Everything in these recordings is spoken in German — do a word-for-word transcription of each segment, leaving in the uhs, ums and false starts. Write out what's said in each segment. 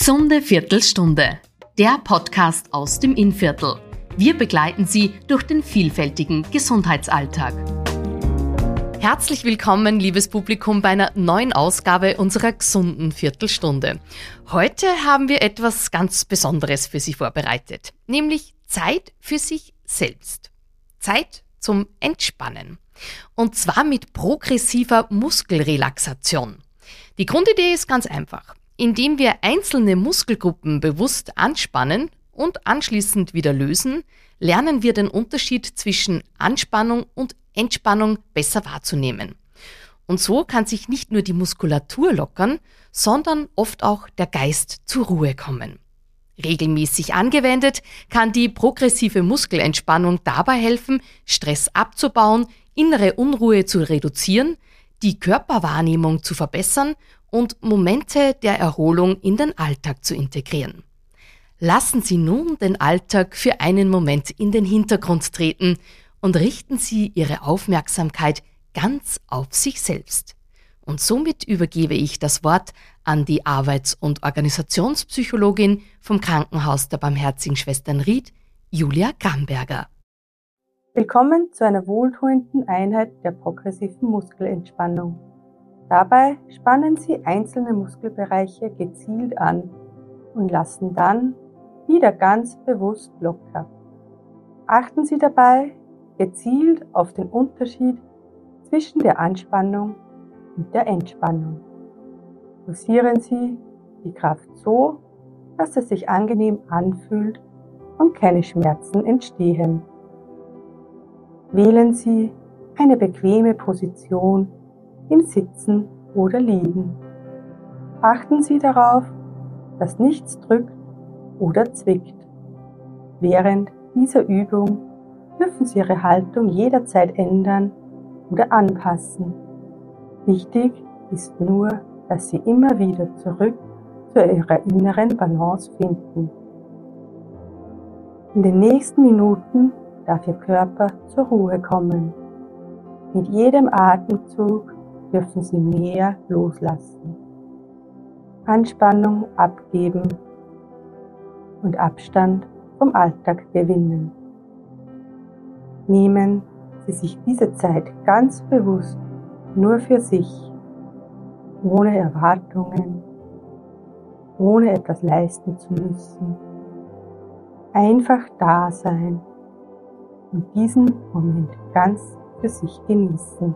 Gesunde Viertelstunde, der Podcast aus dem Innviertel. Wir begleiten Sie durch den vielfältigen Gesundheitsalltag. Herzlich willkommen, liebes Publikum, bei einer neuen Ausgabe unserer gesunden Viertelstunde. Heute haben wir etwas ganz Besonderes für Sie vorbereitet, nämlich Zeit für sich selbst. Zeit zum Entspannen. Und zwar mit progressiver Muskelrelaxation. Die Grundidee ist ganz einfach. Indem wir einzelne Muskelgruppen bewusst anspannen und anschließend wieder lösen, lernen wir den Unterschied zwischen Anspannung und Entspannung besser wahrzunehmen. Und so kann sich nicht nur die Muskulatur lockern, sondern oft auch der Geist zur Ruhe kommen. Regelmäßig angewendet kann die progressive Muskelentspannung dabei helfen, Stress abzubauen, innere Unruhe zu reduzieren, die Körperwahrnehmung zu verbessern und Momente der Erholung in den Alltag zu integrieren. Lassen Sie nun den Alltag für einen Moment in den Hintergrund treten und richten Sie Ihre Aufmerksamkeit ganz auf sich selbst. Und somit übergebe ich das Wort an die Arbeits- und Organisationspsychologin vom Krankenhaus der Barmherzigen Schwestern Ried, Julia Gramberger. Willkommen zu einer wohltuenden Einheit der progressiven Muskelentspannung. Dabei spannen Sie einzelne Muskelbereiche gezielt an und lassen dann wieder ganz bewusst locker. Achten Sie dabei gezielt auf den Unterschied zwischen der Anspannung und der Entspannung. Dosieren Sie die Kraft so, dass es sich angenehm anfühlt und keine Schmerzen entstehen. Wählen Sie eine bequeme Position im Sitzen oder Liegen. Achten Sie darauf, dass nichts drückt oder zwickt. Während dieser Übung dürfen Sie Ihre Haltung jederzeit ändern oder anpassen. Wichtig ist nur, dass Sie immer wieder zurück zu Ihrer inneren Balance finden. In den nächsten Minuten darf Ihr Körper zur Ruhe kommen. Mit jedem Atemzug dürfen Sie mehr loslassen, Anspannung abgeben und Abstand vom Alltag gewinnen. Nehmen Sie sich diese Zeit ganz bewusst nur für sich, ohne Erwartungen, ohne etwas leisten zu müssen. Einfach da sein und diesen Moment ganz für sich genießen.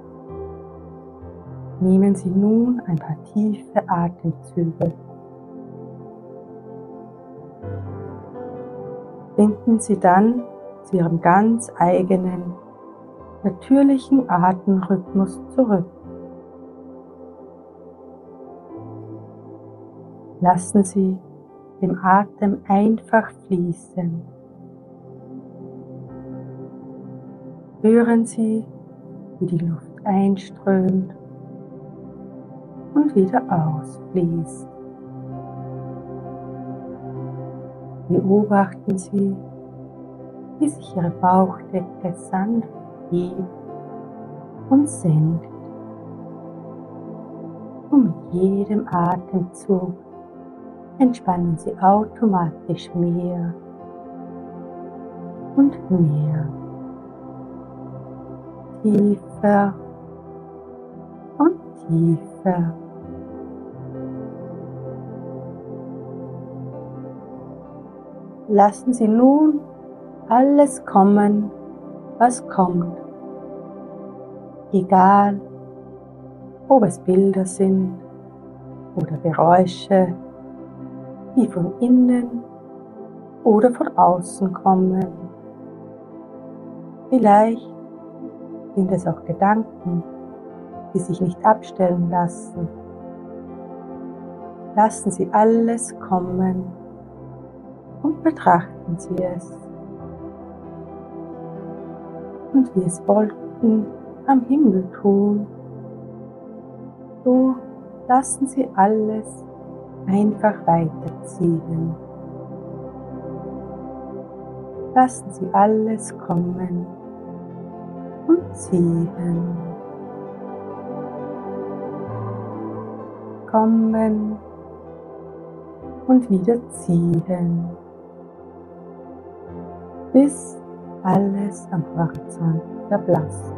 Nehmen Sie nun ein paar tiefe Atemzüge. Finden Sie dann zu Ihrem ganz eigenen, natürlichen Atemrhythmus zurück. Lassen Sie den Atem einfach fließen. Hören Sie, wie die Luft einströmt und wieder ausfließt. Beobachten Sie, wie sich Ihre Bauchdecke sanft hebt und senkt. Und mit jedem Atemzug entspannen Sie automatisch mehr und mehr. Tiefer und tiefer. Lassen Sie nun alles kommen, was kommt. Egal, ob es Bilder sind oder Geräusche, die von innen oder von außen kommen. Vielleicht sind es auch Gedanken, die sich nicht abstellen lassen. Lassen Sie alles kommen und betrachten Sie es. Und wie es Wolken am Himmel tun, so lassen Sie alles einfach weiterziehen. Lassen Sie alles kommen und ziehen. Kommen und wieder ziehen, bis alles am Horizont verblasst.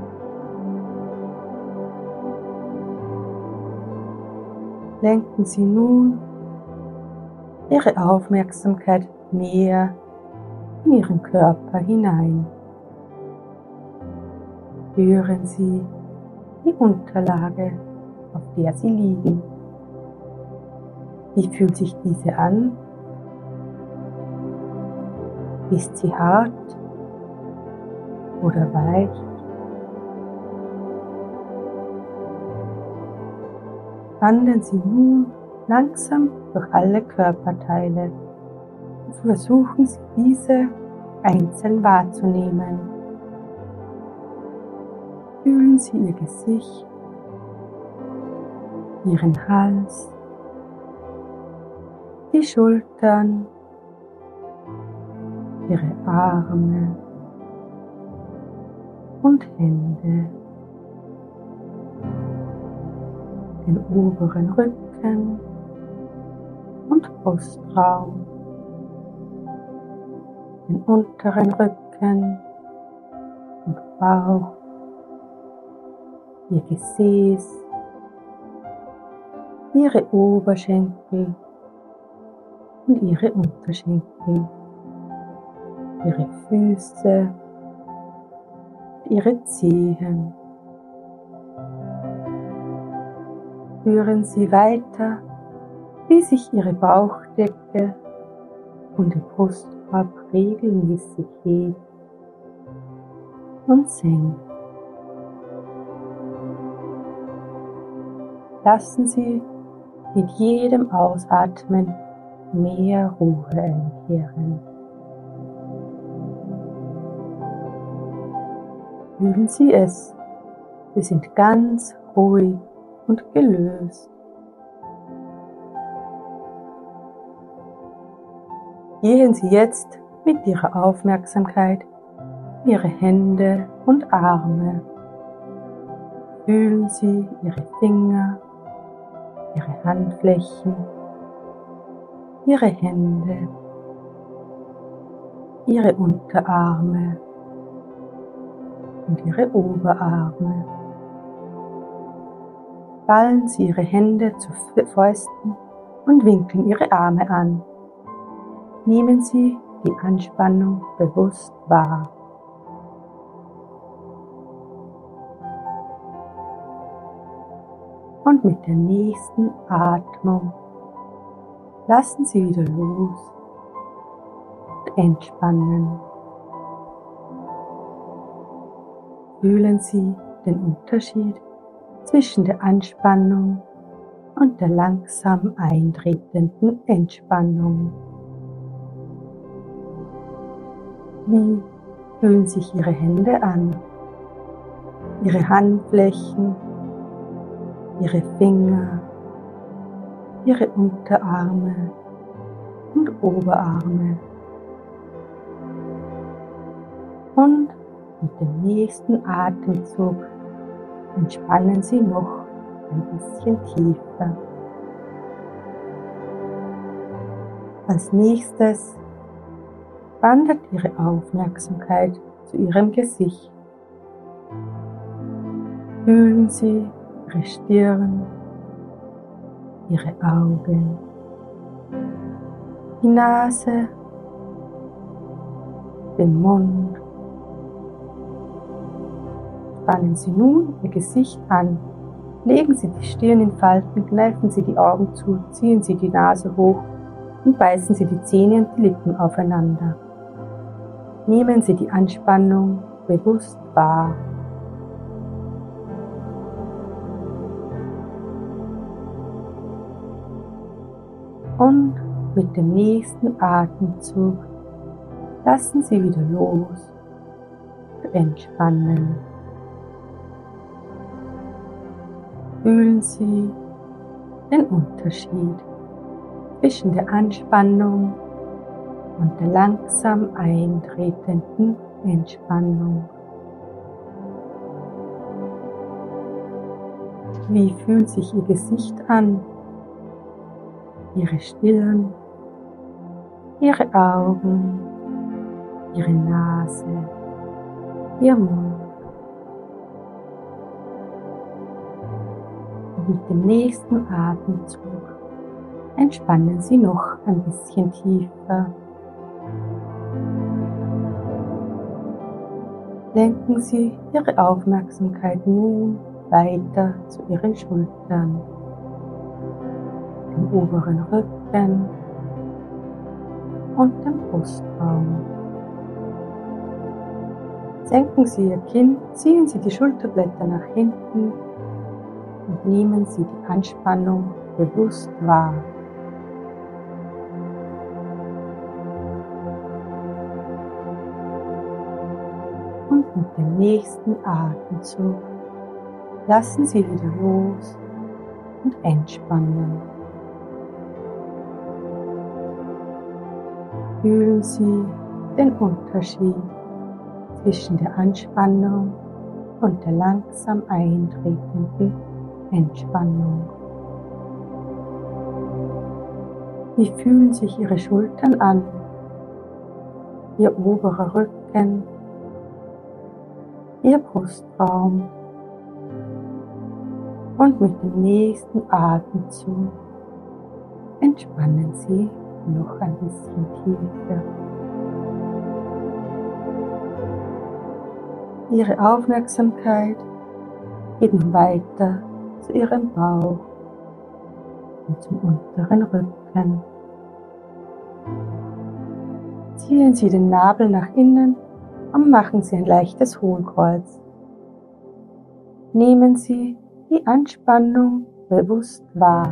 Lenken Sie nun Ihre Aufmerksamkeit mehr in Ihren Körper hinein. Spüren Sie die Unterlage, auf der Sie liegen. Wie fühlt sich diese an? Ist sie hart oder weich? Wandern Sie nun langsam durch alle Körperteile und versuchen Sie, diese einzeln wahrzunehmen. Fühlen Sie Ihr Gesicht, Ihren Hals, die Schultern, Ihre Arme und Hände, den oberen Rücken und Brustraum, den unteren Rücken und Bauch, Ihr Gesäß, Ihre Oberschenkel und Ihre Unterschenkel, Ihre Füße und Ihre Zehen. Führen Sie weiter, wie sich Ihre Bauchdecke und der Brustkorb regelmäßig hebt und senkt. Lassen Sie mit jedem Ausatmen mehr Ruhe einkehren. Fühlen Sie es, Sie sind ganz ruhig und gelöst. Gehen Sie jetzt mit Ihrer Aufmerksamkeit in Ihre Hände und Arme. Fühlen Sie Ihre Finger, Ihre Handflächen, Ihre Hände, Ihre Unterarme und Ihre Oberarme. Ballen Sie Ihre Hände zu Fäusten und winkeln Ihre Arme an. Nehmen Sie die Anspannung bewusst wahr. Und mit der nächsten Atmung lassen Sie wieder los und entspannen. Fühlen Sie den Unterschied zwischen der Anspannung und der langsam eintretenden Entspannung. Wie fühlen sich Ihre Hände an, Ihre Handflächen, Ihre Finger, Ihre Unterarme und Oberarme. Und mit dem nächsten Atemzug entspannen Sie noch ein bisschen tiefer. Als nächstes wandert Ihre Aufmerksamkeit zu Ihrem Gesicht. Fühlen Sie Ihre Stirn, Ihre Augen, die Nase, den Mund. Spannen Sie nun Ihr Gesicht an. Legen Sie die Stirn in Falten, kneifen Sie die Augen zu, ziehen Sie die Nase hoch und beißen Sie die Zähne und die Lippen aufeinander. Nehmen Sie die Anspannung bewusst wahr. Und mit dem nächsten Atemzug lassen Sie wieder los und entspannen. Fühlen Sie den Unterschied zwischen der Anspannung und der langsam eintretenden Entspannung. Wie fühlt sich Ihr Gesicht an? Ihre Stirn, Ihre Augen, Ihre Nase, Ihr Mund. Und mit dem nächsten Atemzug entspannen Sie noch ein bisschen tiefer. Lenken Sie Ihre Aufmerksamkeit nun weiter zu Ihren Schultern, dem oberen Rücken und dem Brustraum. Senken Sie Ihr Kinn, ziehen Sie die Schulterblätter nach hinten und nehmen Sie die Anspannung bewusst wahr. Und mit dem nächsten Atemzug lassen Sie wieder los und entspannen. Fühlen Sie den Unterschied zwischen der Anspannung und der langsam eintretenden Entspannung. Wie fühlen sich Ihre Schultern an, Ihr oberer Rücken, Ihr Brustraum? Und mit dem nächsten Atemzug entspannen Sie noch ein bisschen tiefer. Ihre Aufmerksamkeit geht nun weiter zu Ihrem Bauch und zum unteren Rücken. Ziehen Sie den Nabel nach innen und machen Sie ein leichtes Hohlkreuz. Nehmen Sie die Anspannung bewusst wahr.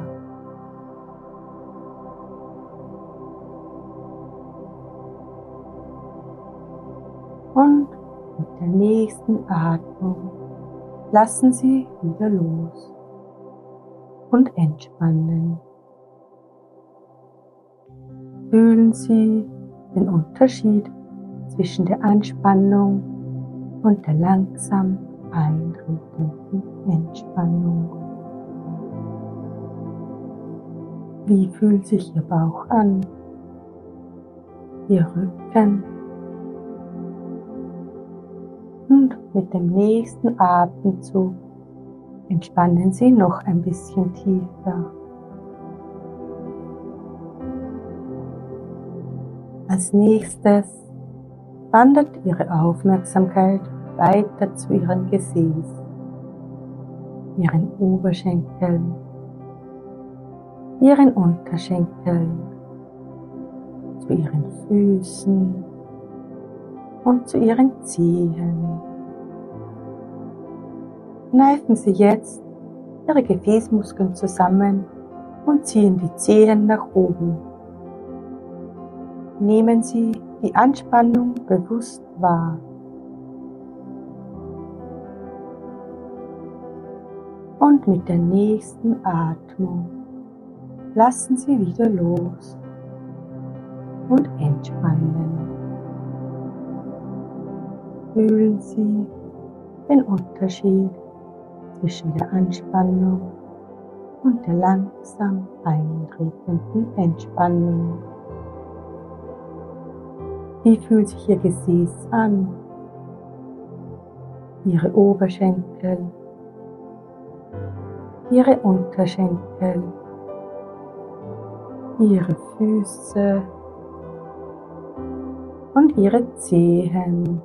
Und mit der nächsten Atmung lassen Sie wieder los und entspannen. Fühlen Sie den Unterschied zwischen der Anspannung und der langsam eintretenden Entspannung. Wie fühlt sich Ihr Bauch an, Ihr Rücken? Und mit dem nächsten Atemzug entspannen Sie noch ein bisschen tiefer. Als nächstes wandert Ihre Aufmerksamkeit weiter zu Ihrem Gesäß, Ihren Oberschenkeln, Ihren Unterschenkeln, zu Ihren Füßen und zu Ihren Zehen. Kneifen Sie jetzt Ihre Gefäßmuskeln zusammen und ziehen die Zehen nach oben. Nehmen Sie die Anspannung bewusst wahr. Und mit der nächsten Atmung lassen Sie wieder los und entspannen. Fühlen Sie den Unterschied zwischen der Anspannung und der langsam eintretenden Entspannung. Wie fühlt sich Ihr Gesäß an, Ihre Oberschenkel, Ihre Unterschenkel, Ihre Füße und Ihre Zehen?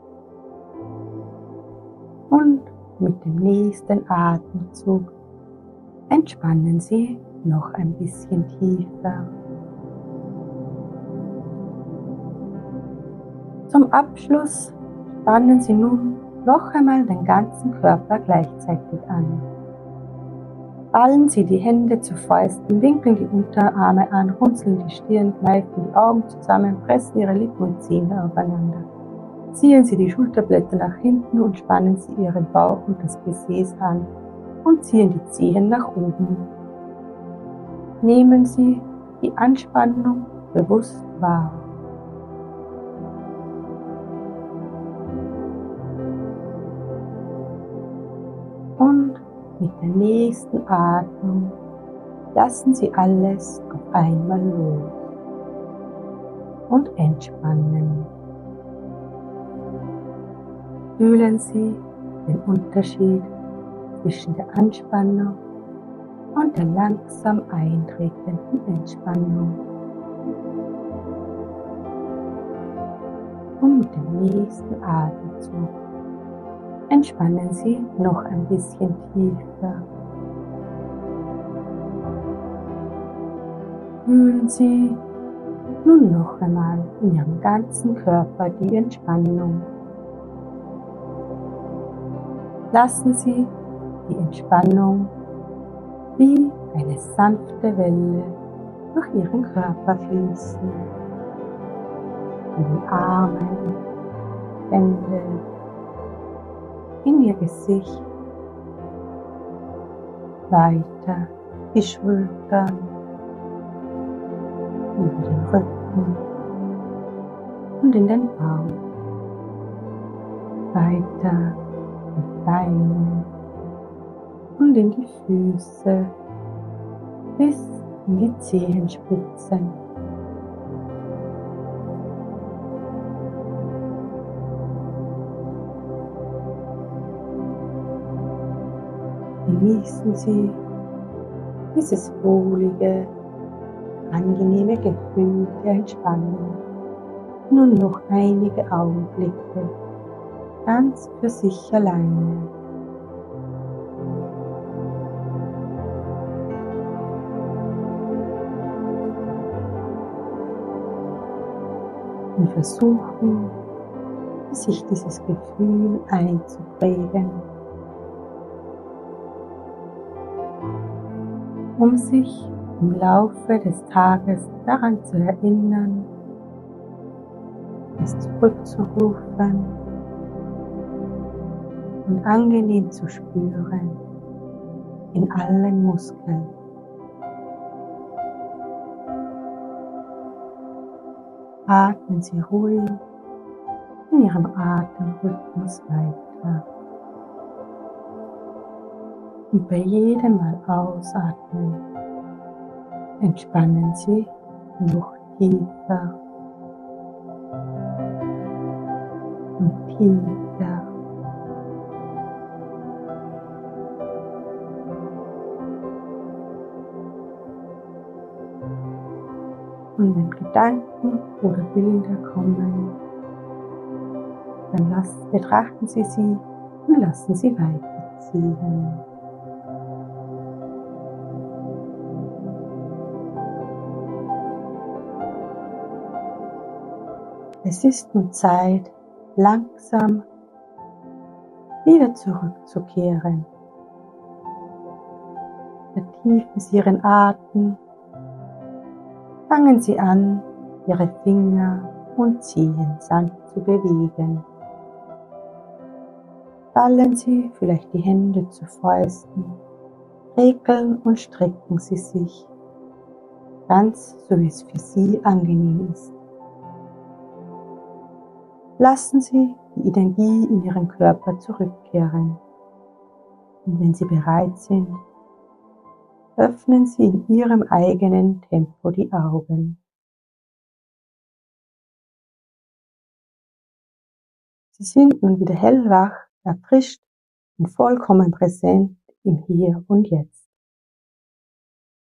Und mit dem nächsten Atemzug entspannen Sie noch ein bisschen tiefer. Zum Abschluss spannen Sie nun noch einmal den ganzen Körper gleichzeitig an. Ballen Sie die Hände zu Fäusten, winkeln die Unterarme an, runzeln die Stirn, kneifen die Augen zusammen, pressen Ihre Lippen und Zähne aufeinander. Ziehen Sie die Schulterblätter nach hinten und spannen Sie Ihren Bauch und das Gesäß an und ziehen die Zehen nach oben. Nehmen Sie die Anspannung bewusst wahr. Und mit der nächsten Atmung Lassen Sie alles auf einmal los und entspannen. Fühlen Sie den Unterschied zwischen der Anspannung und der langsam eintretenden Entspannung. Und mit dem nächsten Atemzug entspannen Sie noch ein bisschen tiefer. Fühlen Sie nun noch einmal in Ihrem ganzen Körper die Entspannung. Lassen Sie die Entspannung wie eine sanfte Welle durch Ihren Körper fließen. In den Armen, Hände, in Ihr Gesicht, weiter die Schultern, über den Rücken und in den Bauch, weiter die Beine und in die Füße bis in die Zehenspitzen. Genießen Sie dieses wohlige, angenehme Gefühl der Entspannung nun noch einige Augenblicke ganz für sich alleine. Und versuchen, sich dieses Gefühl einzuprägen, um sich im Laufe des Tages daran zu erinnern, es zurückzurufen und angenehm zu spüren in allen Muskeln. Atmen Sie ruhig in Ihrem Atemrhythmus weiter. Und bei jedem Mal ausatmen entspannen Sie noch tiefer und tiefer. Und wenn Gedanken oder Bilder kommen, dann lassen, betrachten Sie sie und lassen sie weiterziehen. Es ist nun Zeit, langsam wieder zurückzukehren. Vertiefen Sie Ihren Atem. Fangen Sie an, Ihre Finger und Zehen sanft zu bewegen. Ballen Sie vielleicht die Hände zu Fäusten, regeln und strecken Sie sich, ganz so wie es für Sie angenehm ist. Lassen Sie die Energie in Ihren Körper zurückkehren. Und wenn Sie bereit sind, öffnen Sie in Ihrem eigenen Tempo die Augen. Sie sind nun wieder hellwach, erfrischt und vollkommen präsent im Hier und Jetzt.